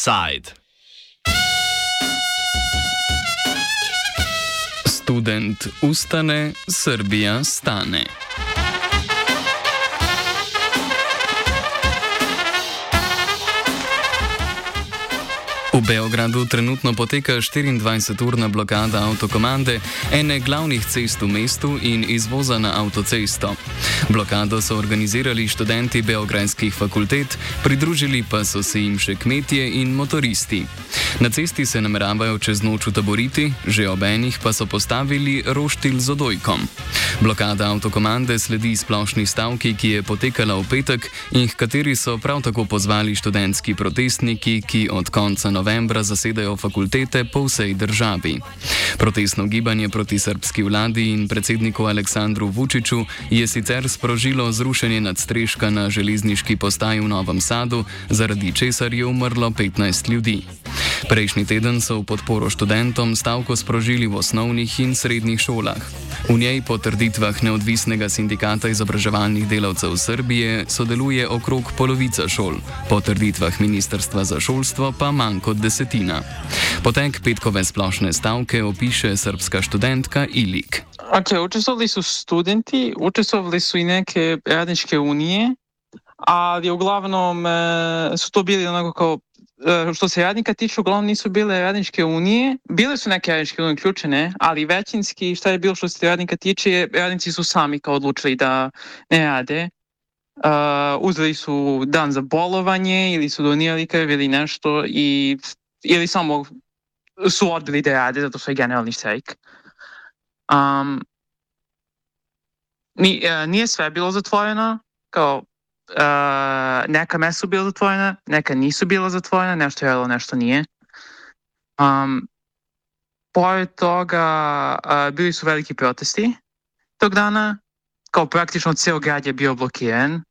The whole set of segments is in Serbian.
Offside. Student ustane, Srbija stane. V Beogradu trenutno poteka 24-urna blokada avtokomande, ene glavnih cest v mestu in izvoza na avtocesto. Blokado so organizirali študenti beograjskih fakultet, pridružili pa so se jim še kmetje in motoristi. Na cesti se nameravajo čez noč utaboriti, že ob enih pa so postavili roštilj z odojkom. Blokada avtokomande sledi splošni stavki, ki je potekala v petek in h kateri so prav tako pozvali študentski protestniki, ki od konca novembra zasedajo fakultete po vsej državi. Protestno gibanje proti srbski vladi in predsedniku Aleksandru Vučiću je sicer sprožilo zrušenje nadstreška na železniški postaji v Novem Sadu, zaradi česar je umrlo 15 ljudi. Prejšnji teden so v podporo študentom stavko sprožili v osnovnih in srednjih šolah. V njej po trditvah neodvisnega sindikata izobraževalnih delavcev Srbije sodeluje okrog polovica šol, po trditvah Ministrstva za šolstvo pa manj kot desetina. Potek petkove splošne stavke opiše srpska študentka Ilik. Učestvovali su studenti, učestvovali su i neke radničke unije, ali uglavnom su to bili onako kao, što se radnika tiče, uglavnom nisu bile radničke unije. Bile su neke radničke unije uključene, ali većinski šta je bilo što se radnika tiče, radnici su sami kao odlučili da ne rade. Uzeli su dan za bolovanje ili su donirali krv ili nešto ili samo su odbili da rade zato što je generalni štrajk. Nije sve bilo zatvoreno, kao neka mesta su bila zatvorena, neka nisu bila zatvorena, nešto je radilo, nešto nije. Pored toga bili su veliki protesti tog dana, kao praktično cijel grad je bio blokiran.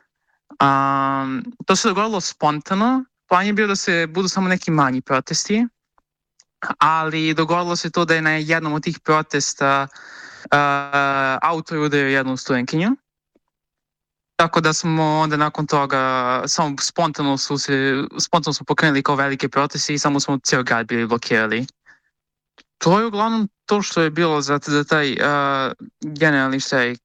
To se dogodilo spontano, plan je bio da se budu samo neki manji protesti, ali dogodilo se to da je na jednom od tih protesta auto je udario jednu studentkinju. Tako da smo onda nakon toga samo spontano smo pokrenuli kao velike proteste i samo smo cijel grad bili blokirali. To je uglavnom to što je bilo za taj generalni štrajk.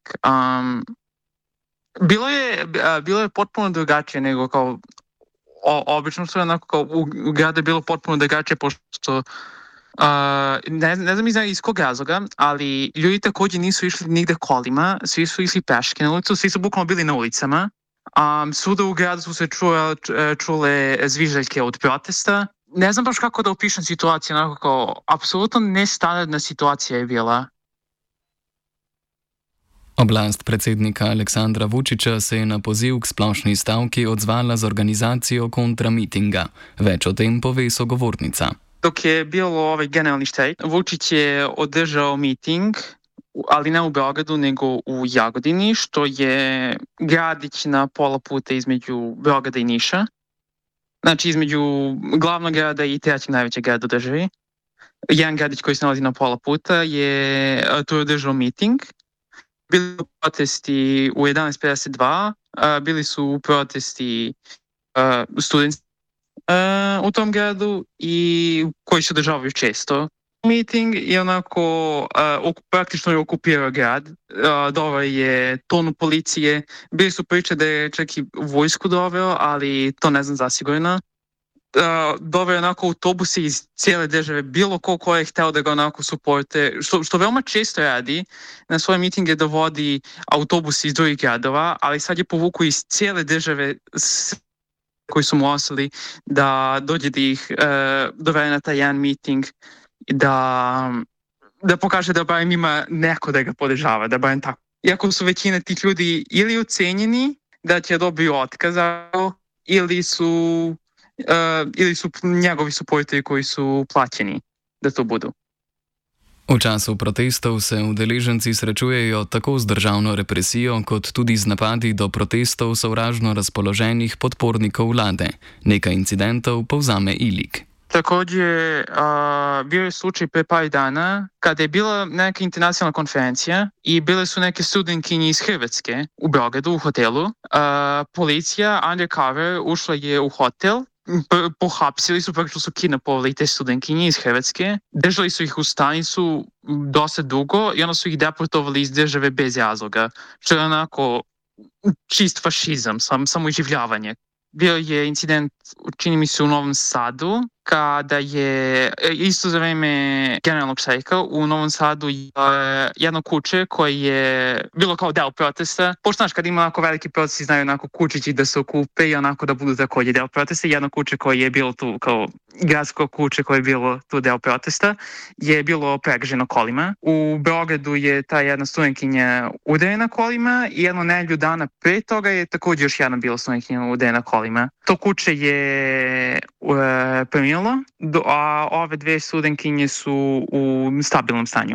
Bilo je potpuno drugačije nego kao obično što je onako kao u gradu je bilo potpuno drugačije pošto ne znam iz kog razloga, ali ljudi također nisu išli nigde kolima, svi su išli peške na ulicu, svi su bukvalno bili na ulicama. Svuda u gradu su se čule zviždaljke od protesta. Ne znam baš kako da opišem situaciju, onako kao apsolutno nestandardna situacija je bila. Oblast predsednika Aleksandra Vučića se je na poziv k splošni stavki odzvala z organizacijo kontramitinga. Več o tem pove sogovornica. Dok je bilo ovaj generalni štrajk, Vučić je održao miting, ali ne u Beogradu, nego u Jagodini, što je gradić na pola puta između Beograda i Niša. Znači između glavnog grada i trećeg najvećeg grada u državi. Jedan gradić koji se nalazi na pola puta tu je održao miting. Bili su protesti u 11:52, bili su protesti studenti u tom gradu i koji se održavaju često. Miting je onako praktično je okupirao grad, doveo je tonu policije, bili su priče da je čak i vojsku doveo, ali to ne znam zasigurno. Doveo je onako autobuse iz cijele države, bilo ko je hteo da ga onako suporte, što veoma često radi na svoje mitinge dovodi autobus iz drugih gradova, ali sad je povuku iz cijele države koji su mu ostali da dođe da ih dovede na taj jedan miting i da pokaže da barem ima neko da ga podržava, da barem tako. Iako su većina tih ljudi ili ucenjeni da će dobiju otkaz ili su njegovi suporteri koji su plaćeni da to budu. V času protestov se udeleženci srečujejo tako z državno represijo, kot tudi z napadi do protestov sovražno razpoloženih podpornikov vlade. Nekaj incidentov povzame Ilik. Također, bio je slučaj pre par dana kada je bila neka internacionalna konferencija i bile su neke studentkinje iz Hrvatske u Beogradu u hotelu. Policija undercover ušla je u hotel, pohapsili su, praktično su kidnapovali te studentkinje iz Hrvatske, držali su ih u stanicu dosta dugo i onda su ih deportovali iz države bez razloga, što je onako čist fašizam, samo iživljavanje. Bio je incident, čini mi se, u Novom Sadu, kada je isto za vreme generalnog štrajka u Novom Sadu jedno kuće koje je bilo kao deo protesta. Pošto znaš, kad ima onako veliki protesti, znaju onako kućići da se okupe i onako da budu takođe deo protesta. Jedno kuće koje je bilo tu kao gradsko kuće koje je bilo tu deo protesta je bilo pregaženo kolima. U Beogradu je ta jedna studentkinja udarena kolima i jedno nedelju dana pre toga je takođe još jedna bila studentkinja udarena kolima. To kuće je preminulo, a ove dve studentkinje su u stabilnom stanju.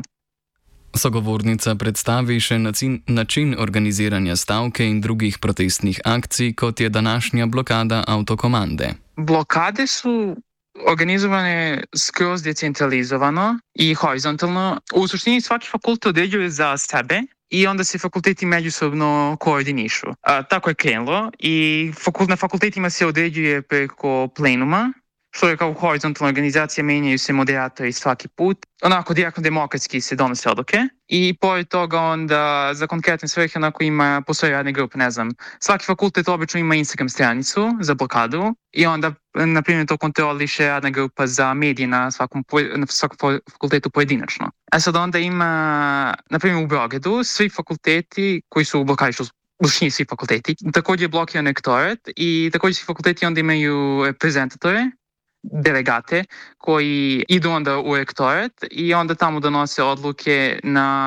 Sogovornica predstavi še način organiziranja stavke in drugih protestnih akcij, kot je današnja blokada avtokomande. Blokade su organizovane skroz decentralizovano i horizontalno. U suštini svaki fakultet određuje za sebe i onda se fakulteti međusobno koordinišu. Tako je krenulo i na fakultetima se određuje preko plenuma, što je kao horizontalna organizacija, menjaju se moderatori svaki put. Onako direktno demokratski se donose odluke i pored toga onda za konkretne svrhe onako postoje radne grupe, ne znam. Svaki fakultet obično ima Instagram stranicu za blokadu i onda, na primjer, to kontroliše radna grupa za medije na svakom fakultetu pojedinačno. A sad onda ima, na primjer, u Beogradu svi fakulteti koji su u blokadi, što u suštini svi fakulteti, takođe je blokiran rektorat i takođe svi fakulteti onda imaju reprezentatore, delegate koji idu onda u rektorat i onda tamo donose odluke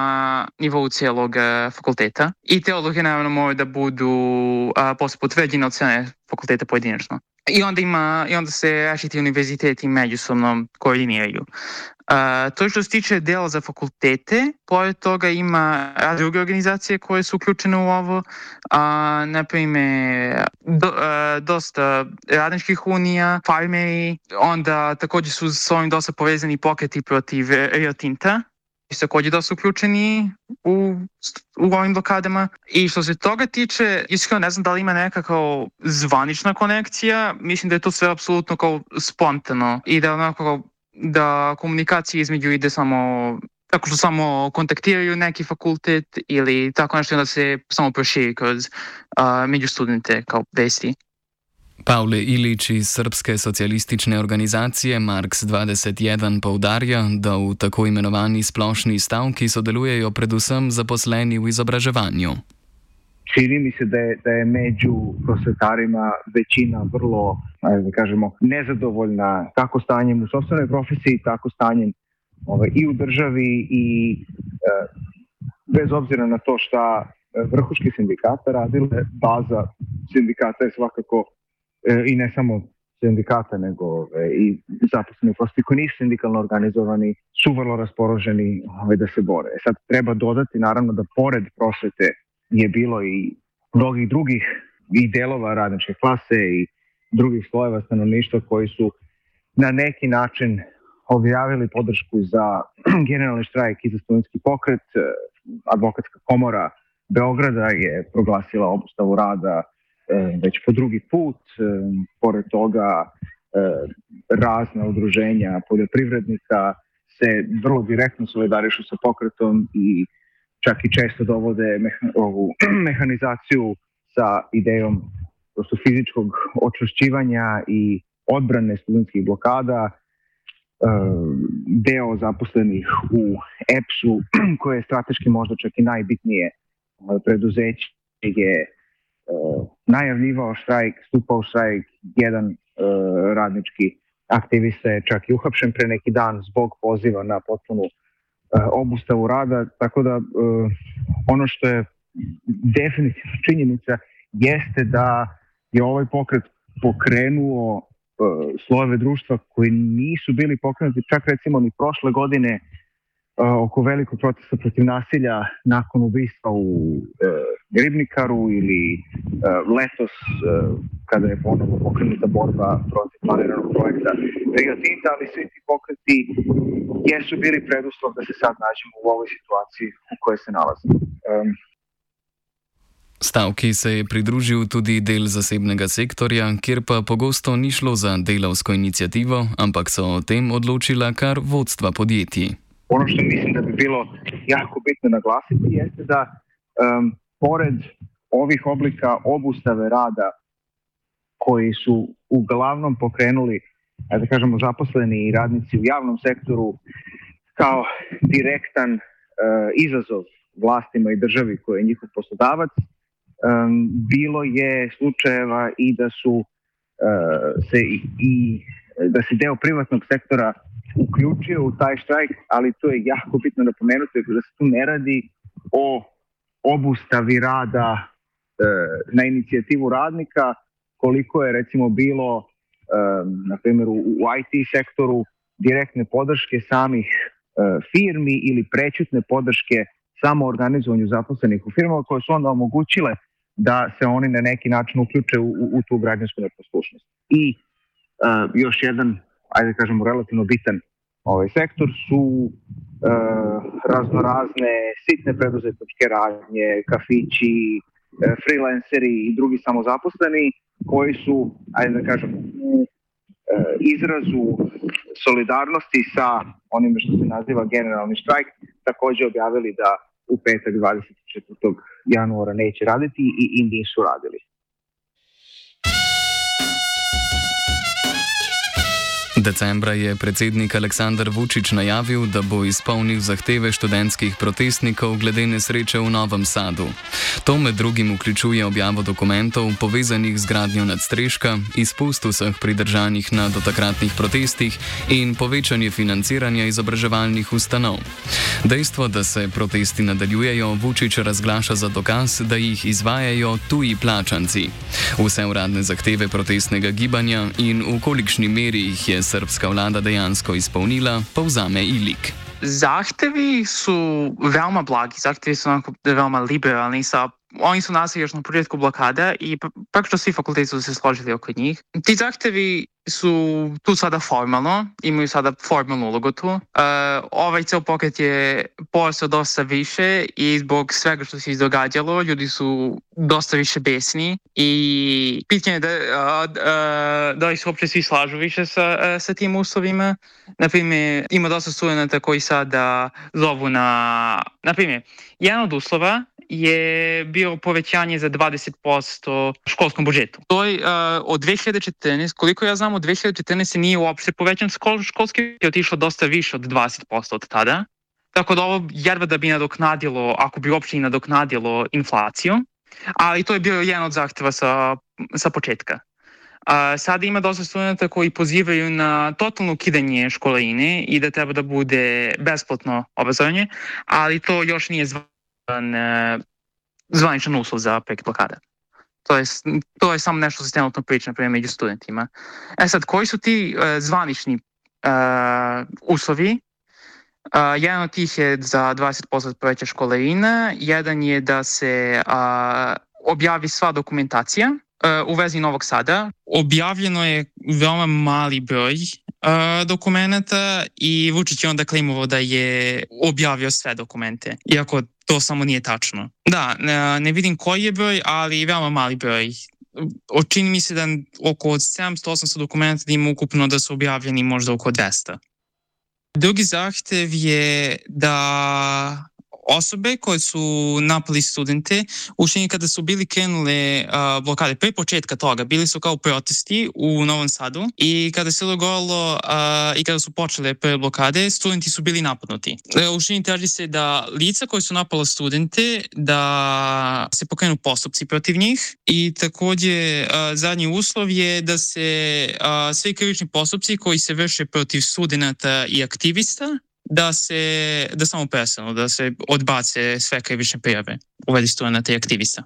na nivou cijelog fakulteta. I te odluke naravno moraju da budu posle potvrđene od strane fakulteta pojedinačno. I onda se različiti univerziteti međusobno koordiniraju. To što se tiče dela za fakultete, pored toga ima druge organizacije koje su uključene u ovo, naprimjer dosta radničkih unija, farmeri, onda takođe su s ovim dosta povezani pokreti protiv Rio Tinta, su takođe dosta uključeni u ovim blokadama. I što se toga tiče, iskreno ne znam da li ima neka kao zvanična konekcija, mislim da je to sve apsolutno kao spontano i da onako da komunikacija između ide tako što samo kontaktiraju neki fakultet ili tako nešto da se samo proširi kroz među studente kao vesti. Pavle Ilić iz Srpske socialistične organizacije Marks 21 poudarja, da v tako imenovani splošni stavki sodelujejo predvsem zaposleni v izobraževanju. Čini mi se da je među prosvetarima većina vrlo, da kažemo, nezadovoljna kako stanjem u sopstvenoj profesiji, tako stanjem i u državi i bez obzira na to šta vrhuški sindikata radile, baza sindikata je svakako i ne samo sindikata, nego i zaposleni prosti koji nisu sindikalno organizovani su vrlo raspoloženi da se bore. Sad treba dodati naravno da pored prosvete je bilo i mnogih drugih i delova radničke klase i drugih slojeva stanovništva koji su na neki način objavili podršku za generalni štrajk i za studentski pokret. Advokatska komora Beograda je proglasila obustavu rada već po drugi put. Pored toga razna udruženja poljoprivrednika se vrlo direktno solidarišu sa pokretom i čak i često dovode ovu mehanizaciju sa idejom prosto fizičkog očvršćivanja i odbrane studentskih blokada. Deo zaposlenih u EPS-u, koje je strateški možda čak i najbitnije preduzeće, je najavljivao štrajk, stupao štrajk. Jedan radnički aktivista je čak i uhapšen pre neki dan zbog poziva na potpunu obustavu rada, tako da ono što je definitivno činjenica jeste da je ovaj pokret pokrenuo slojeve društva koji nisu bili pokrenuti čak recimo ni prošle godine oko velikog protesta protiv nasilja nakon ubistva u Ribnikaru ili letos kada je ponovo pokrenuta borba protiv planiranog projekta Rio Tinta, ali svi ti pokreti jesu bili preduslov da se sad nađemo u ovoj situaciji u kojoj se nalazimo. Stavki se je pridružil tudi del zasebnega sektorja, kjer pa pogosto ni šlo za delavsko inicijativo, ampak so o tem odločila kar vodstva podjetij. Ono što mislim da bi bilo jako bitno naglasiti jeste da pored ovih oblika obustave rada koji su uglavnom pokrenuli, da kažemo, zaposleni i radnici u javnom sektoru kao direktan izazov vlastima i državi koji je njihov poslodavac, bilo je slučajeva i da su da se deo privatnog sektora uključio u taj štrajk, ali to je jako bitno napomenuti da se tu ne radi o obustavi rada na inicijativu radnika, koliko je recimo bilo na primjer u IT sektoru direktne podrške samih firmi ili prećutne podrške samoorganizovanju zaposlenih u firmama koje su onda omogućile da se oni na neki način uključe u tu građansku neposlušnost. I još jedan, ajde kažemo, relativno bitan sektor su raznorazne sitne preduzetničke radnje, kafići, freelanceri i drugi samozaposleni koji su, ajde da kažem, u izrazu solidarnosti sa onim što se naziva generalni štrajk također objavili da u petak 24. januara neće raditi i nisu radili. Decembra je predsednik Aleksandar Vučić najavil, da bo izpolnil zahteve študentskih protestnikov glede nesreče v Novem Sadu. To med drugim vključuje objavo dokumentov povezanih z gradnjo nadstreška, izpust vseh pridržanih na dotakratnih protestih in povečanje financiranja izobraževalnih ustanov. Dejstvo, da se protesti nadaljujejo, Vučić razglaša za dokaz, da jih izvajajo tuji plačanci. Vse uradne zahteve protestnega gibanja in v kolikšni meri jih je srpska vlada dejansko izpolnila, povzame Ilik. Zahtevi su veoma blagi, zahtevi su onako veoma liberalni. Oni su nastali još na početku blokade i praktično svi fakulteti su se složili oko njih. Ti zahtevi su tu sada formalno, imaju sada formalnu ulogu tu. Ovaj ceo pokret je porastao dosta više i zbog svega što se izdogađalo, ljudi su dosta više besni i pitanje je da li se uopće svi slažu više sa tim uslovima. Naprimjer, ima dosta studenta koji sada zovu na primjer, jedan od uslova je bio povećanje za 20% školskom budžetu. To je od 2014, koliko ja znam, od 2014 nije uopšte povećan školski, je otišlo dosta više od 20% od tada. Tako da ovo jedva da bi nadoknadilo, ako bi uopšte i nadoknadilo inflaciju, ali to je bio jedan od zahteva sa početka. Sada ima dosta studenta koji pozivaju na totalno ukidanje školarine i da treba da bude besplatno obrazovanje, ali to još nije zvaničan uslov za prekid blokade. To je samo nešto što se trenutno priča, na primjer, među studentima. Sad, koji su ti zvanični uslovi? Jedan od tih je za 20% poveća školarina, jedan je da se objavi sva dokumentacija u vezi Novog Sada. Objavljeno je veoma mali broj dokumenta i Vučić je onda klimovao da je objavio sve dokumente, iako to samo nije tačno. Da, ne vidim koji je broj, ali veoma mali broj. Čini mi se da oko 700-800 dokumenta da ima ukupno da su objavljeni možda oko 200. Drugi zahtev je da osobe koje su napali studente, uopšte kada su bili krenule blokade, pre početka toga, bili su kao protesti u Novom Sadu i kada se dogodilo i kada su počele prve blokade, studenti su bili napadnuti. Uopšte traži se da lica koje su napala studente, da se pokrenu postupci protiv njih i takođe zadnji uslov je da se svi krivični postupci koji se vrše protiv studenata i aktivista da samo prestanu, da se odbace sve krivične prijave u vezi studenata i aktivista.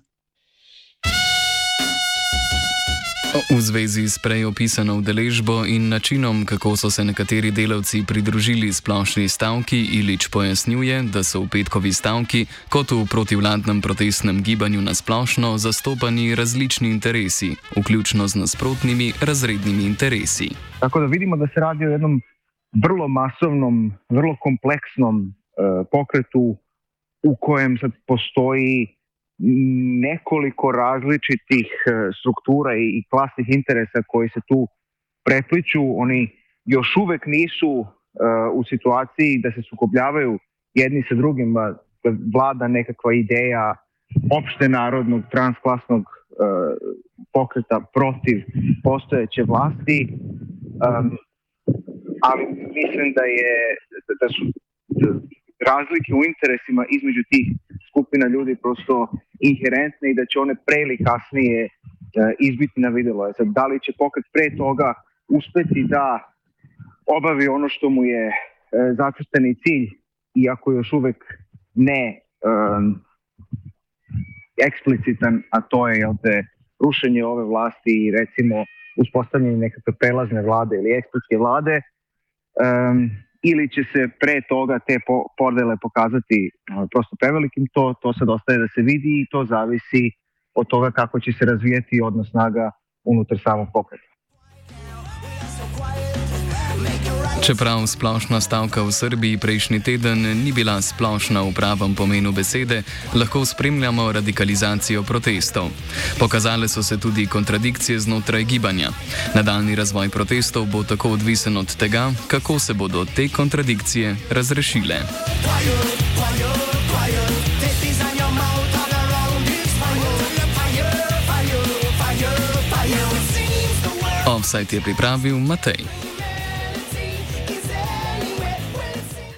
V zvezi s prej opisano udeležbo in načinom, kako so se nekateri delavci pridružili splošni stavki, Ilić pojasnjuje, da so v petkovi stavki, kot v protivladnem protestnem gibanju na splošno, zastopani različni interesi, vključno z nasprotnimi razrednimi interesi. Tako da vidimo da se radi o jednom vrlo masovnom, vrlo kompleksnom pokretu u kojem sad postoji nekoliko različitih struktura i klasnih interesa koji se tu prepliču. Oni još uvek nisu u situaciji da se sukobljavaju jedni sa drugima, da vlada nekakva ideja opšte narodnog transklasnog pokreta protiv postojeće vlasti, ali mislim da su razlike u interesima između tih skupina ljudi prosto inherentne i da će one pre ili kasnije izbiti na videlo. Sad, da li će pokret pre toga uspeti da obavi ono što mu je zacrtani cilj, iako još uvek ne eksplicitan, a to je rušenje ove vlasti i recimo uspostavljanje nekakve prelazne vlade ili eksplicitne vlade, ili će se pre toga te podele pokazati prosto prevelikim, to sad ostaje da se vidi i to zavisi od toga kako će se razvijeti odnos snaga unutar samog pokreta. Čeprav splošna stavka v Srbiji prejšnji teden ni bila splošna v pravem pomenu besede, lahko spremljamo radikalizacijo protestov. Pokazale so se tudi kontradikcije znotraj gibanja. Nadaljni razvoj protestov bo tako odvisen od tega, kako se bodo te kontradikcije razrešile. Offside je pripravil Matej.